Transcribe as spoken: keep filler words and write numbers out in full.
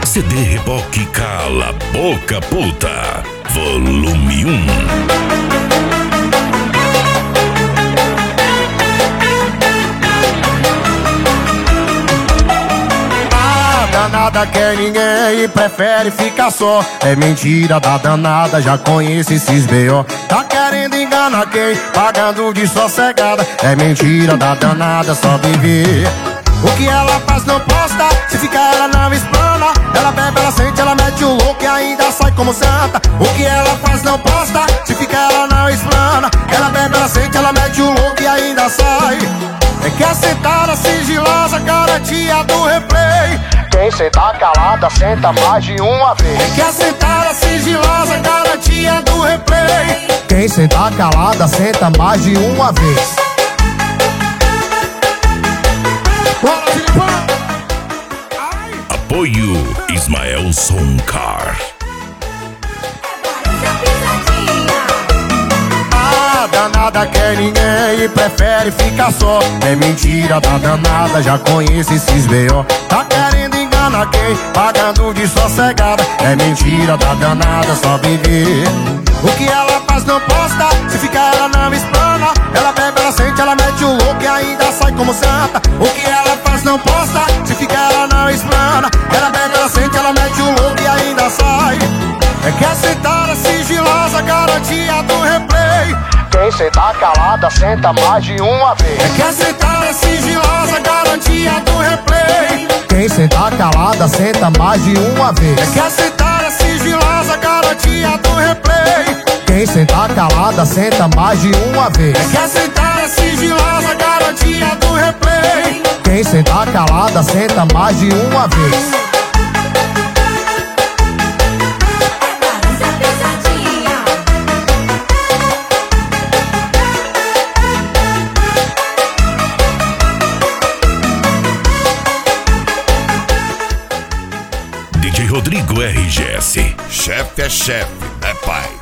C D Reboque Cala a Boca Puta, volume um. Danada quer ninguém e prefere ficar só. É mentira da danada, já conhece esses B O. Tá querendo enganar quem? Pagando de sossegada. É mentira da danada, só viver. O que ela faz não posta, se ficar ela não explana. Ela bebe, ela sente, ela mete o louco e ainda sai como santa. O que ela faz não posta, se ficar ela não explana. Ela bebe, ela sente, ela mete o louco e ainda sai. É que a sentada sigilosa, garantia do replay. Quem senta calada, senta mais de uma vez. É que a sentada sigilosa, garantia do replay. Quem senta calada, senta mais de uma vez. Bora, Filipão! Apoio Ismael Soncar. A danada quer ninguém e prefere ficar só. É mentira da danada, já conhece esses B O. Tá querendo enganar quem? Pagando de sossegada. É mentira da danada, só viver. O que ela faz não posta, se ficar ela não explana. Ela bebe, ela sente, ela mete o louco e ainda sai como santa. O que ela faz não posta, se ficar ela não explana. Ela bebe, ela sente, ela mete o louco e ainda sai. É que a sentada sigilosa, garantia do replay. Quem senta calada, senta mais de uma vez. É que a sentada sigilosa, garantia do replay. Quem senta calada, senta mais de uma vez. É que a sentada sigilosa, garantia do replay. Quem senta calada, senta mais de uma vez. É que a sentada sigilosa, garantia do replay. Quem senta calada, senta mais de uma vez. D J Rodrigo R G S. Chefe é chefe, é pai.